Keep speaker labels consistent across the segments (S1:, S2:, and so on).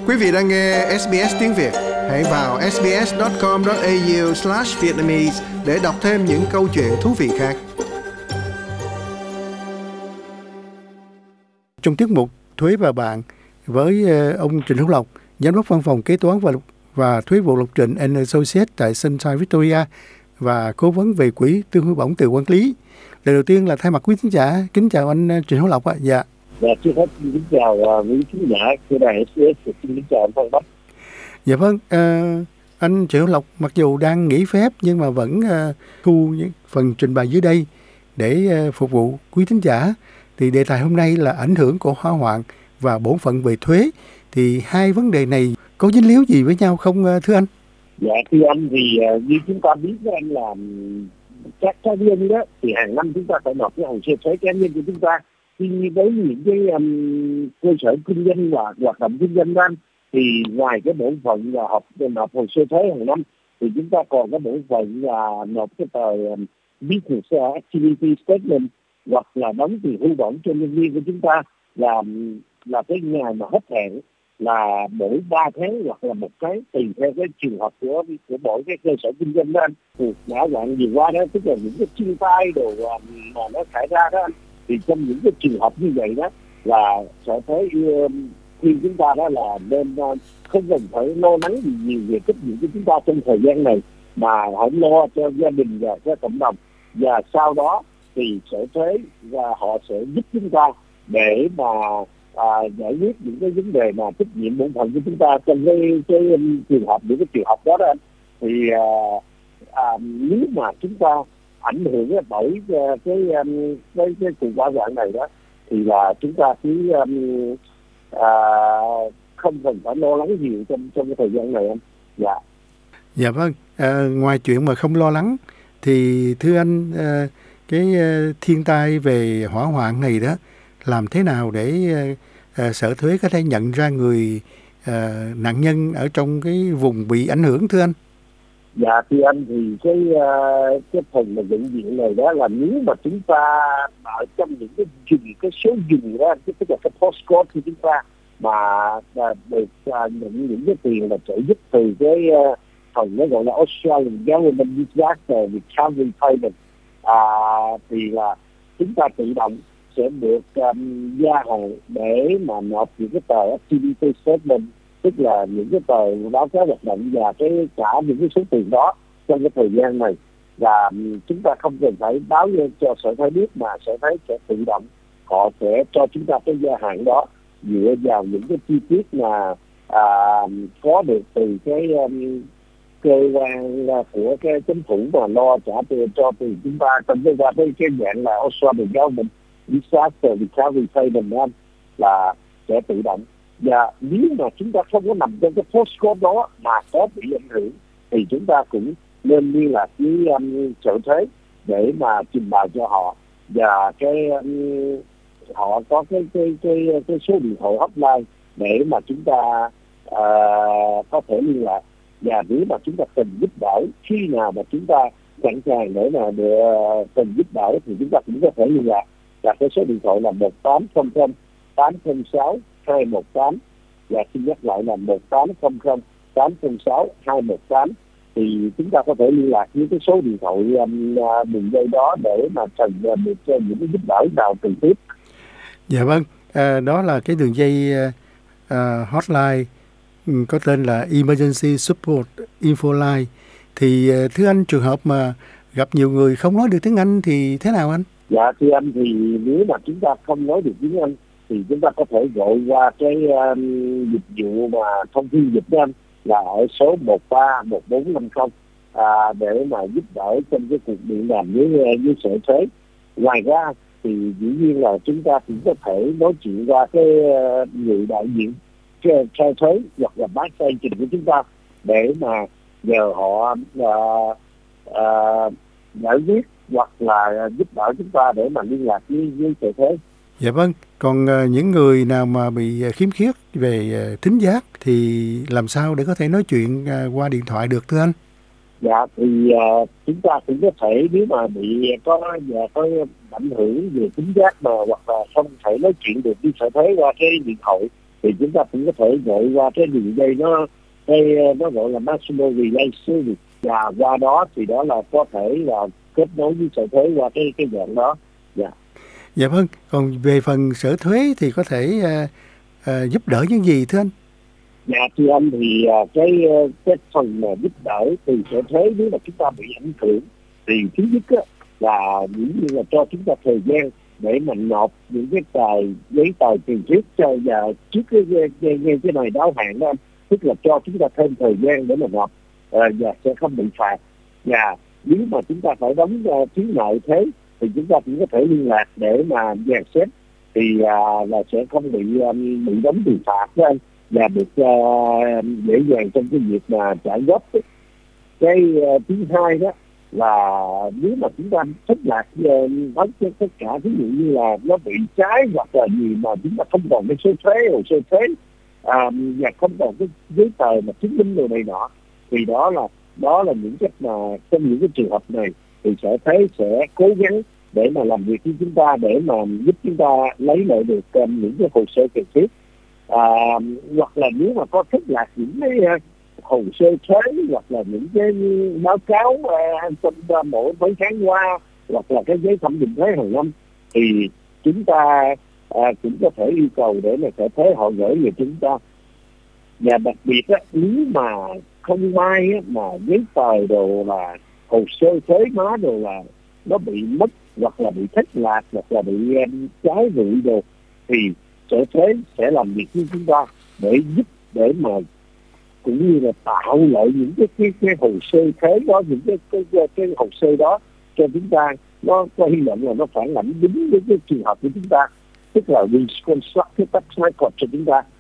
S1: Quý vị đang nghe SBS tiếng Việt. Hãy vào sbs.com.au/vietnamese để đọc thêm những câu chuyện thú vị khác. Trong tiết mục Thuế và bạn với ông Trịnh Hữu Lộc, Giám đốc Văn phòng Kế toán và Thuế vụ Lộc Trịnh & Associates tại Sunshine Victoria và cố vấn về quỹ tương hỗ bổng từ quản lý. Lời đầu tiên là thay mặt quý khán giả, kính chào anh Trịnh Hữu Lộc ạ. Dạ.
S2: Dạ, trước hết xin kính chào quý khán giả của đài SBS, xin kính chào anh Phan Bắc.
S1: Dạ vâng, anh Trịnh Hữu Lộc mặc dù đang nghỉ phép nhưng mà vẫn thu những phần trình bày dưới đây để phục vụ quý thính giả. Thì đề tài hôm nay là ảnh hưởng của hỏa hoạn và bổn phận về thuế. Thì hai vấn đề này có dính líu gì với nhau không thưa anh?
S2: Dạ, thưa anh thì như chúng ta biết đó anh, là các cá nhân đó thì hàng năm chúng ta phải nộp cái hồ sơ thuế cá nhân của chúng ta. Tuy nhiên với những cái cơ sở kinh doanh và hoạt động kinh doanh đó anh, thì ngoài cái bổn phận là nộp hồ sơ thuế hàng năm thì chúng ta còn cái bổn phận là nộp cái tờ Business Activity Statement hoặc là đóng tiền hưu bổng cho nhân viên của chúng ta là cái ngày mà hết hạn là mỗi 3 tháng hoặc là 1 tháng tùy theo cái trường hợp của mỗi cái cơ sở kinh doanh đó anh. Thì đã đoạn vừa qua đó, tức là những cái thiên tai đồ mà nó xảy ra đó anh, thì trong những cái trường hợp như vậy đó là sở thuế khuyên chúng ta đó là nên không cần phải lo lắng gì nhiều về trách nhiệm của chúng ta trong thời gian này, mà hãy lo cho gia đình và cho cộng đồng, và sau đó thì sở thuế và họ sẽ giúp chúng ta để mà giải quyết những cái vấn đề mà trách nhiệm bổn phận của chúng ta trong cái trường hợp, những cái trường hợp đó anh. Thì nếu mà chúng ta ảnh hưởng bởi cái cuộc hỏa hoạn này đó thì là chúng ta cứ không cần phải lo lắng nhiều trong cái thời gian này anh. Dạ.
S1: Dạ vâng. Ngoài chuyện mà không lo lắng thì thưa anh, cái thiên tai về hỏa hoạn này đó làm thế nào để sở thuế có thể nhận ra người nạn nhân ở trong cái vùng bị ảnh hưởng thưa anh?
S2: Dạ thưa anh, thì cái phần mà nhận diện này đó là nếu mà chúng ta ở trong những cái vùng, cái số vùng đó, tức là cái postcode của chúng ta mà được nhận những cái tiền là trợ giúp từ cái phần nó gọi là Australian Government Disaster Recovery Payment, thì là chúng ta tự động sẽ được gia hạn để mà nộp những cái tờ Activity Statement, tức là những cái tờ báo cáo hoạt động và cả những cái số tiền đó trong cái thời gian này. Và chúng ta không cần phải báo cho sở thuế biết, mà sở thuế sẽ tự động, họ sẽ cho chúng ta cái gia hạn đó dựa vào những cái chi tiết mà có được từ cái cơ quan của cái chính phủ mà lo trả tiền cho từ chúng ta trong cái dạng là Australian Government Disaster Recovery Payment anh, là sẽ tự động. Và nếu mà chúng ta không có nằm trong cái postcode đó mà có bị ảnh hưởng thì chúng ta cũng nên liên lạc với sở thuế để mà trình bày cho họ, và họ có cái số điện thoại hotline để mà chúng ta có thể liên lạc. Và nếu mà chúng ta cần giúp đỡ, khi nào mà chúng ta sẵn sàng để mà cần giúp đỡ thì chúng ta cũng có thể liên lạc. Và cái số điện thoại là 1800 806 218, và xin nhắc lại là 1800 806 218. Thì chúng ta có thể liên lạc với cái số điện thoại đường dây đó để mà cần được những cái giúp đỡ nào cần thiết.
S1: Dạ vâng, đó là cái đường dây hotline có tên là Emergency Support Info Line. Thì thưa anh, trường hợp mà gặp nhiều người không nói được tiếng Anh thì thế nào anh?
S2: Dạ thưa anh, thì nếu mà chúng ta không nói được tiếng Anh thì chúng ta có thể gọi qua cái dịch vụ mà thông tin dịch đó anh, là ở số 131450 để mà giúp đỡ trong cái cuộc điện đàm với sở thuế. Ngoài ra thì dĩ nhiên là chúng ta cũng có thể nói chuyện qua cái người đại diện cho thuế hoặc là bác tay trình của chúng ta để mà nhờ họ giải quyết hoặc là giúp đỡ chúng ta để mà liên lạc với sở thuế.
S1: Dạ vâng, còn những người nào mà bị khiếm khuyết về thính giác thì làm sao để có thể nói chuyện qua điện thoại được thưa anh?
S2: Dạ thì chúng ta cũng có thể, nếu mà bị có ảnh hưởng về thính giác mà hoặc là không thể nói chuyện được với sở thuế qua cái điện thoại, thì chúng ta cũng có thể gọi qua cái đường dây nó gọi là National Relay Service, và qua đó thì đó là có thể là kết nối với sở thuế qua cái dạng đó.
S1: Dạ vâng, còn về phần sở thuế thì có thể giúp đỡ những gì thưa anh?
S2: Dạ thưa anh, thì cái phần mà giúp đỡ từ sở thuế nếu mà chúng ta bị ảnh hưởng thì thứ nhất á, là dĩ nhiên là cho chúng ta thời gian để mà nộp những cái giấy tờ cần thiết cho, và trước cái này đáo hạn đó anh, tức là cho chúng ta thêm thời gian để mà nộp, và sẽ không bị phạt. Và nếu mà chúng ta phải đóng phí nợ thuế thì chúng ta cũng có thể liên lạc để mà dàn xếp, thì là sẽ không bị đóng tiền phạt đó anh, và được dễ dàng trong cái việc mà trả góp. Cái thứ hai đó là nếu mà chúng ta thất lạc tất cả, ví dụ như là nó bị trái hoặc là gì mà chúng ta không còn cái số thuế, hồ sơ thuế, và không còn cái giấy tờ mà chứng minh đồ này nọ, thì đó là những cách mà trong những cái trường hợp này thì sở thuế sẽ cố gắng để mà làm việc với chúng ta, để mà giúp chúng ta lấy lại được những cái hồ sơ cần thiết. Hoặc là nếu mà có thất lạc những cái hồ sơ thuế hoặc là những cái báo cáo trong mỗi mấy tháng qua, hoặc là cái giấy thẩm định thuế hàng năm, thì chúng ta cũng có thể yêu cầu để mà sở thuế họ gửi về chúng ta. Và đặc biệt á, nếu mà không may á, mà giấy tờ đồ là hồ sơ thuế má đồ là nó bị mất, hoặc là bị thất lạc, hoặc là bị trái rụi đồ, thì sở thuế sẽ làm việc với chúng ta để giúp, để mà cũng như là tạo lại những cái hồ sơ thuế đó, những cái hồ sơ đó cho chúng ta, nó có hy vọng là nó phản ảnh đúng với cái trường hợp của chúng ta, tức là reconstruct cái tax record cho chúng ta.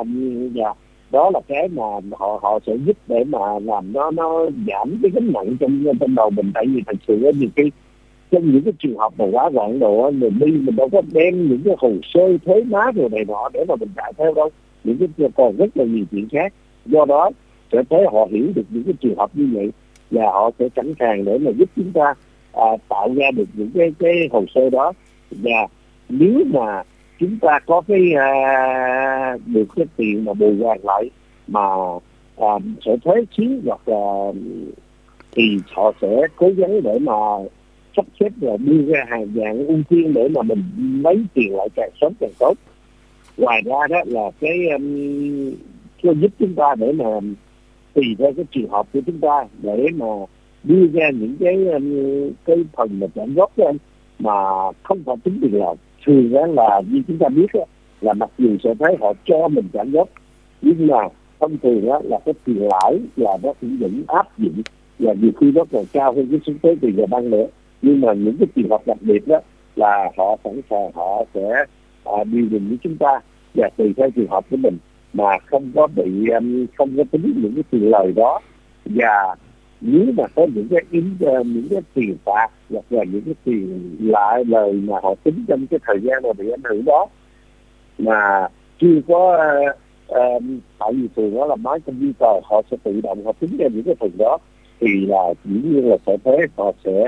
S2: Và đó là cái mà họ sẽ giúp để mà làm nó giảm cái gánh nặng trong đầu mình. Tại vì thật sự là nhiều khi trong những cái trường hợp mà quá gọn đồ, mình đâu có đem những cái hồ sơ thuế má rồi này nọ để mà mình chạy theo đâu, những cái còn rất là nhiều chuyện khác. Do đó sẽ thấy họ hiểu được những cái trường hợp như vậy, và họ sẽ sẵn sàng để mà giúp chúng ta tạo ra được những cái hồ sơ đó. Và nếu mà chúng ta có cái được cái tiền mà bồi hoàn lại mà sở thuế xíu, hoặc là thì họ sẽ cố gắng để mà sắp xếp và đưa ra hàng dạng ưu tiên để mà mình lấy tiền lại càng sớm càng tốt. Ngoài ra đó là cái giúp chúng ta để mà tùy theo cái trường hợp của chúng ta để mà đưa ra những cái phần mà trả góp đó anh, mà không phải tính tiền lời. Thường đó là như chúng ta biết đó, là mặc dù sẽ thấy họ cho mình trả góp, nhưng mà thông thường đó là cái tiền lãi là nó cũng vẫn áp dụng, và nhiều khi nó còn cao hơn cái số thuế tiền nhà băng nữa. Nhưng mà những cái trường hợp đặc biệt đó là họ sẵn sàng, họ sẽ điều chỉnh với chúng ta, và tùy theo trường hợp của mình mà không có tính những cái tiền lời đó. Và nếu mà có những cái tiền phạt hoặc là những cái tiền lại lời mà họ tính trong cái thời gian mà bị ảnh hưởng đó mà chưa có tại vì thường đó là máy computer họ sẽ tự động họ tính ra những cái phần đó, thì là dĩ nhiên là sở thuế họ sẽ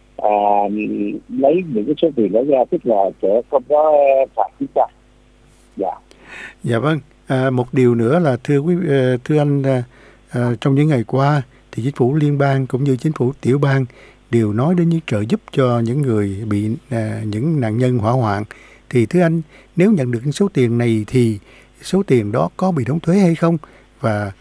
S2: lấy những cái số tiền đó ra, tức là sẽ không có phạt chúng ta.
S1: Dạ vâng. Một điều nữa là thưa anh, trong những ngày qua thì chính phủ liên bang cũng như chính phủ tiểu bang đều nói đến những trợ giúp cho những người bị những nạn nhân hỏa hoạn. Thì thưa anh, nếu nhận được số tiền này thì số tiền đó có bị đóng thuế hay không? Và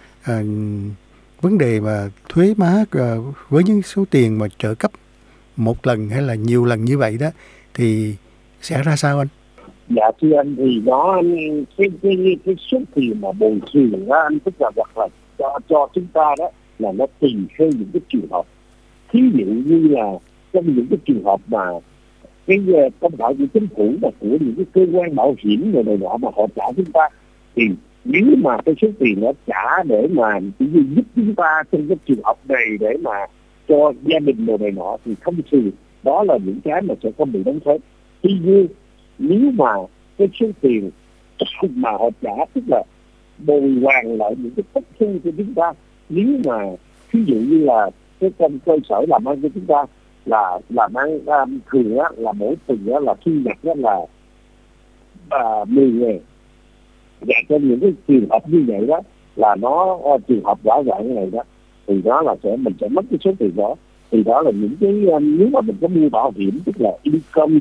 S1: vấn đề mà thuế má với những số tiền mà trợ cấp một lần hay là nhiều lần như vậy đó thì sẽ ra sao anh?
S2: Dạ thưa anh, thì đó cái số tiền mà bồi thường đó anh, tức là hoặc là cho chúng ta đó là nó tùy theo những cái trường hợp. Thí dụ như là trong những cái trường hợp mà cái công đạo của chính phủ và của những cái cơ quan bảo hiểm này nọ mà họ trả chúng ta, thì nếu mà cái số tiền nó trả để mà giúp chúng ta trong cái trường hợp này để mà cho gia đình này nọ, thì thông thường đó là những cái mà sẽ không bị đóng thuế. Tuy nhiên nếu mà cái số tiền mà họ trả, tức là bồi hoàn lại những cái thất thu của chúng ta, nếu mà ví dụ như là cái cơ sở làm ăn của chúng ta là làm ăn thường á, là mỗi tuần á là thu nhập đó là 10.000, Và trong những cái trường hợp như vậy đó là nó trường hợp quả hoạn này đó thì đó là mình sẽ mất cái số tiền đó. Thì đó là những cái nếu mà mình có mua bảo hiểm tức là income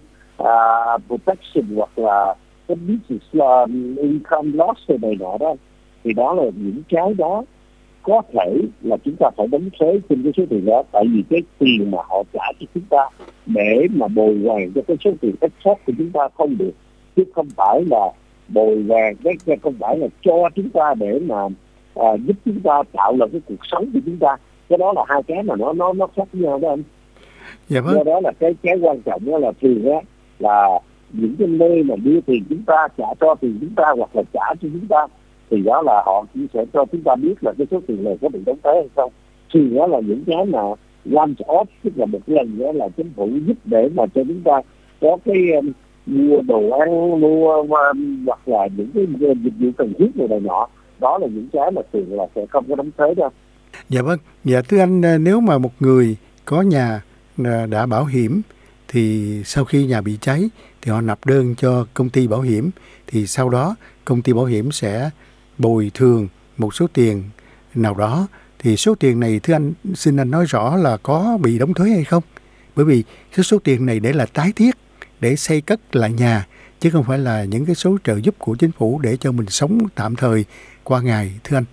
S2: protection hoặc là cái business income loss này nọ đó, thì đó là những cái đó có thể là chúng ta phải đóng thuế trên cái số tiền đó, tại vì cái tiền mà họ trả cho chúng ta để mà bồi hoàn cho cái số tiền thất thoát của chúng ta không được, chứ không phải là bồi hoàn, cái không phải là cho chúng ta để mà giúp chúng ta tạo lập cái cuộc sống của chúng ta. Cái đó là hai cái mà nó khác nhau đó anh.
S1: Dạ vâng.
S2: Do đó là cái quan trọng đó là thường á là những cái nơi mà đưa tiền chúng ta, trả cho tiền chúng ta hoặc là trả cho chúng ta, thì đó là họ chỉ sẽ cho chúng ta biết là cái số tiền này có bị đóng thuế hay không. Thì đó là những cái mà one off, tức là một lần nữa là chính phủ giúp để mà cho chúng ta có cái mua đồ ăn, mua hoặc là những cái dịch vụ cần thiết này nọ. Đó là những cái mà thường là sẽ không có đóng thuế đâu.
S1: Dạ vâng. Dạ thưa anh, nếu mà một người có nhà đã bảo hiểm thì sau khi nhà bị cháy thì họ nộp đơn cho công ty bảo hiểm, thì sau đó công ty bảo hiểm sẽ bồi thường một số tiền nào đó. Thì số tiền này thưa anh, xin anh nói rõ là có bị đóng thuế hay không? Bởi vì cái số tiền này để là tái thiết, để xây cất lại nhà, chứ không phải là những cái số trợ giúp của chính phủ để cho mình sống tạm thời qua ngày, thưa anh.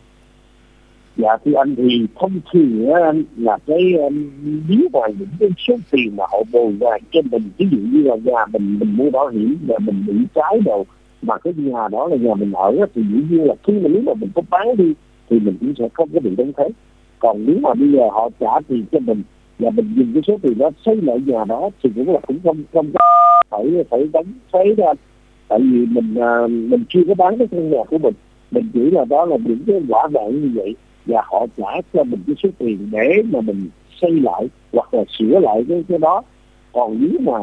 S2: Dạ thưa anh, thì thông thường anh là cái nếu mà những cái số tiền mà họ bồi hoàn cho mình, ví dụ như là nhà mình mua bảo hiểm và mình bị cháy đồ mà cái nhà đó là nhà mình ở, thì dĩ nhiên là khi mà nếu mà mình có bán đi thì mình cũng sẽ không có bị đóng thuế. Còn nếu mà bây giờ họ trả tiền cho mình và mình dùng cái số tiền đó xây lại nhà đó thì cũng không phải đóng thuế đó anh. Tại vì mình chưa có bán cái căn nhà của mình chỉ là đó là những cái quả vạn như vậy, và họ trả cho mình cái số tiền để mà mình xây lại hoặc là sửa lại cái đó. Còn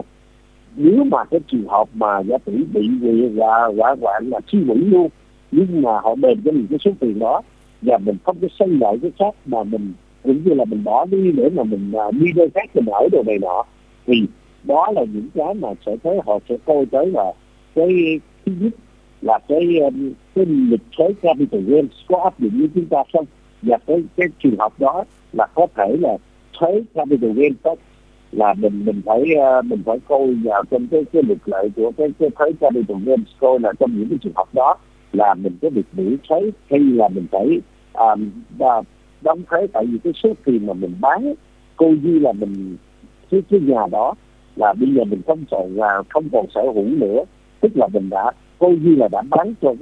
S2: nếu mà cái trường hợp mà giá tỷ bị quả hoạn là suy hủy luôn, nhưng mà họ đền cho mình cái số tiền đó và mình không có xây lại cái khác mà mình cũng như là mình bỏ đi để mà mình đi nơi khác mình ở đồ này nọ, thì đó là những cái mà sẽ thấy họ sẽ coi tới là cái thứ nhất là cái lịch thuế capital gains có áp dụng với chúng ta không, và cái trường hợp đó là có thể là thuế capital gains đó là mình phải coi vào trong cái luật lệ của cái thuế capital gains, coi là trong những cái trường hợp đó là mình có được miễn thuế hay là mình phải đóng thuế, tại vì cái số tiền mà mình bán coi như là mình cái nhà đó là bây giờ mình không còn sở hữu nữa, tức là mình đã coi như là đã bán cho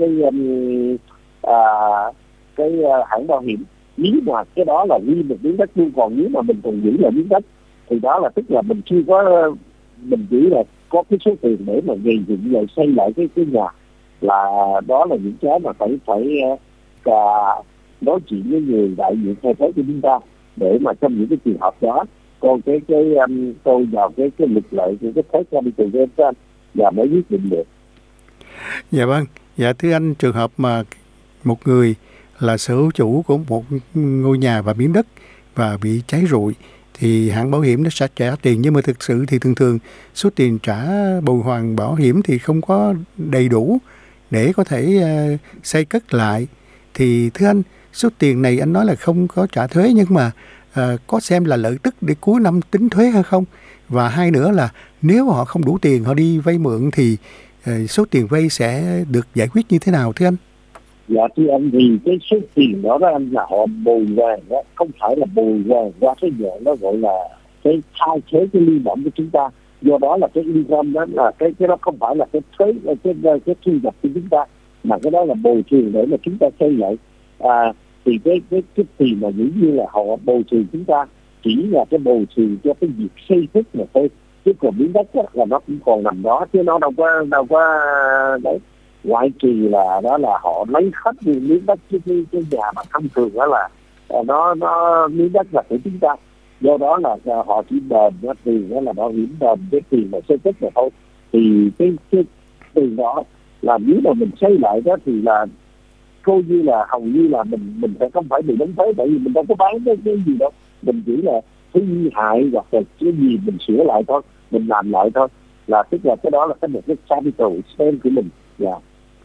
S2: cái hãng bảo hiểm. Nếu mà cái đó là nguyên một miếng đất luôn, còn nếu mà mình còn giữ lại miếng đất thì đó là tức là mình chưa có, mình chỉ là có cái số tiền để mà gây dựng lại xây lại cái nhà, là đó là những cái mà phải nói chuyện với người đại diện thay thế của chúng ta để mà trong những cái trường hợp đó coi coi vào cái luật lệ của cái thuế capital gains và mới quyết định được.
S1: Dạ vâng. Dạ thưa anh, trường hợp mà một người là sở hữu chủ của một ngôi nhà và miếng đất và bị cháy rụi thì hãng bảo hiểm nó sẽ trả tiền, nhưng mà thực sự thì thường số tiền trả bồi hoàn bảo hiểm thì không có đầy đủ để có thể xây cất lại. Thì thưa anh, số tiền này anh nói là không có trả thuế, nhưng mà có xem là lợi tức để cuối năm tính thuế hay không? Và hai nữa là nếu họ không đủ tiền, họ đi vay mượn thì số tiền vay sẽ được giải quyết như thế nào thưa anh?
S2: Dạ thưa anh, thì cái số tiền đó anh là họ bồi hoàn đó, không phải là bồi hoàn qua cái dạng đó gọi là cái thay thế cái lương bổng của chúng ta. Do đó là cái income đó là cái đó không phải là cái thuế, cái thu nhập của chúng ta, mà cái đó là bồi thường để mà chúng ta xây lại. Thì cái tiền mà dĩ nhiên là họ bồi thường chúng ta chỉ là cái bồi thường cho cái việc xây cất mà thôi, chứ còn miếng đất là nó cũng còn nằm đó, chứ nó đâu có đấy. Ngoại trừ là đó là họ lấy hết miếng đất cái nhà mà thông thường đó là nó miếng đất là của chúng ta. Do đó là họ chỉ đền cái tiền đó là bảo hiểm đền cái tiền mà xây cất mà thôi. Thì cái tiền đó là nếu mà mình xây lại đó thì là coi như là hầu như là mình sẽ không phải bị đóng thuế, tại vì mình đâu có bán cái gì đâu, mình chỉ là hư hại hoặc là cái gì mình sửa lại thôi, mình làm lại thôi, là tức là cái đó là một cái capital expense của mình.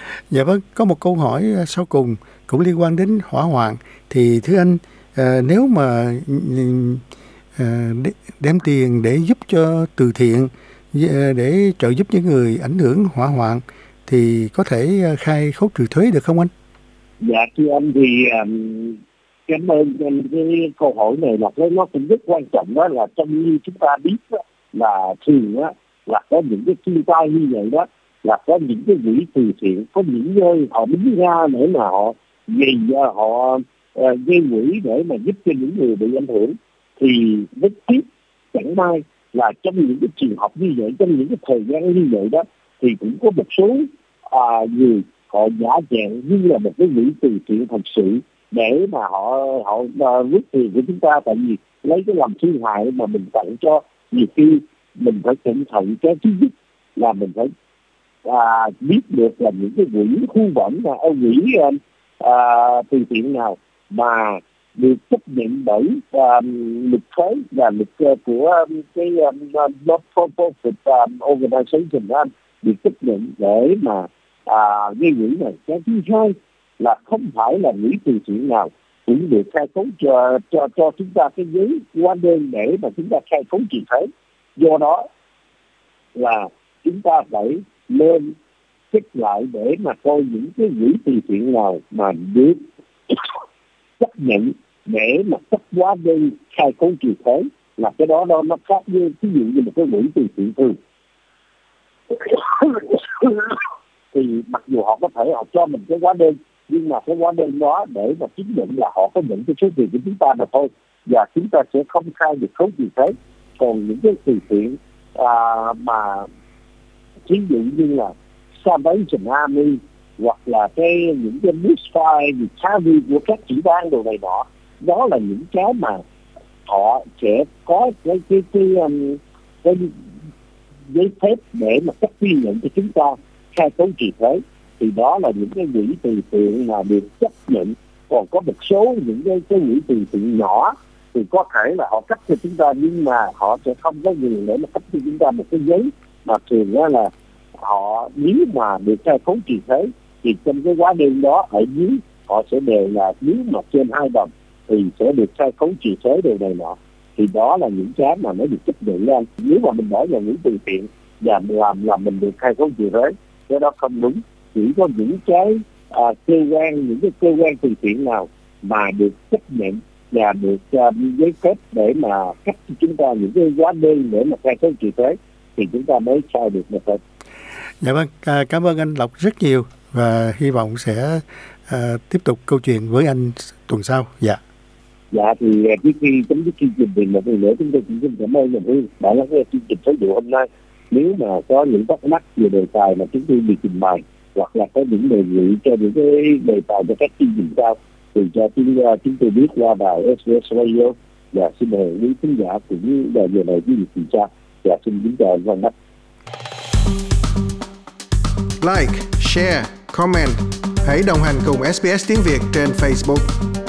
S1: Dạ vâng, có một câu hỏi sau cùng cũng liên quan đến hỏa hoạn. Thì thưa anh, nếu mà đem tiền để giúp cho từ thiện, để trợ giúp những người ảnh hưởng hỏa hoạn, thì có thể khai khấu trừ thuế được không anh?
S2: Dạ thưa anh thì cảm ơn anh cái câu hỏi này, là cái nó cũng rất quan trọng. Đó là trong như chúng ta biết đó, là thường đó, là có những cái thiên tai như vậy đó, là có những cái quỹ từ thiện, có những nơi họ đứng ra để mà họ gây quỹ để mà giúp cho những người bị ảnh hưởng. Thì rất tiếc chẳng may là trong những cái trường hợp như vậy, trong những cái thời gian như vậy đó, thì cũng có một số người họ giả dạng như là một cái quỹ từ thiện thật sự để mà họ rút tiền của chúng ta. Tại vì lấy cái lòng thương hại mà mình tặng cho, nhiều khi mình phải cẩn thận. Cái thứ nhất là mình phải biết được là những cái quỹ khu bẩn quỹ từ thiện nào mà được chấp nhận bởi luật thuế và luật của cái non-profit organization đó, được chấp nhận để mà gây quỹ này. Cái thứ hai là không phải là quỹ từ thiện nào cũng được khai khấu cho chúng ta cái giấy hóa đơn để mà chúng ta khai khấu trừ thuế. Do đó là chúng ta phải lên check lại để mà coi những cái quỹ từ thiện nào mà được chấp nhận để mà cấp hóa đơn khai khấu trừ thuế, là cái đó nó khác với ví dụ như một cái quỹ từ thiện thường. Thì mặc dù họ có thể họ cho mình cái hóa đơn, nhưng mà cái hóa đơn đó để mà chứng nhận là họ có nhận cái số tiền của chúng ta mà thôi, và chúng ta sẽ không khai được khấu trừ thuế. Còn những cái từ thiện mà ví dụ như là Salvation Army hoặc là những cái Bushfire Recovery của các chỉ ban đồ này nọ, đó là những cái mà họ sẽ có cái giấy phép để mà cấp ghi nhận cho chúng ta khai khấu trừ thuế. Thì đó là những cái quỹ từ thiện mà được chấp nhận. Còn có một số những cái quỹ từ thiện nhỏ thì có thể là họ cấp cho chúng ta, nhưng mà họ sẽ không có quyền để mà cấp cho chúng ta một cái giấy mà thường đó là họ nếu mà được khai khấu trừ thuế thì trong cái hóa đơn đó ở dưới họ sẽ đề là nếu mà trên 2 đồng thì sẽ được khai khấu trừ thuế điều này nọ. Thì đó là những cái mà nó được chấp nhận lên. Nếu mà mình bỏ vào quỹ từ thiện và làm mình được khai khấu trừ thuế, cái đó không đúng. Chỉ có những cái những cái cơ quan từ thiện nào mà được chấp nhận và được giấy phép để mà cấp cho chúng ta những cái hóa đơn để mà khai khấu trừ thuế thì chúng ta mới khai được một phần.
S1: Dạ vâng, cảm ơn anh Lộc rất nhiều và hy vọng sẽ tiếp tục câu chuyện với anh tuần sau. Dạ.
S2: Dạ thì trước khi chấm dứt chương trình thì một lần nữa chúng tôi cũng xin cảm ơn nhà Hương đã lắng nghe chương trình số vụ hôm nay. Nếu mà có những thắc mắc về đề tài mà chúng tôi bị trình bày hoặc là có những đề nghị cho những cái đề tài cho các chương trình sau thì cho chúng tôi biết qua đài SBS Radio. Và xin mời quý khán giả cũng về giờ này quý vị tìm tra. Và xin kính chào anh Văn Bách.
S3: Like, share, comment. Hãy đồng hành cùng SBS tiếng Việt trên Facebook.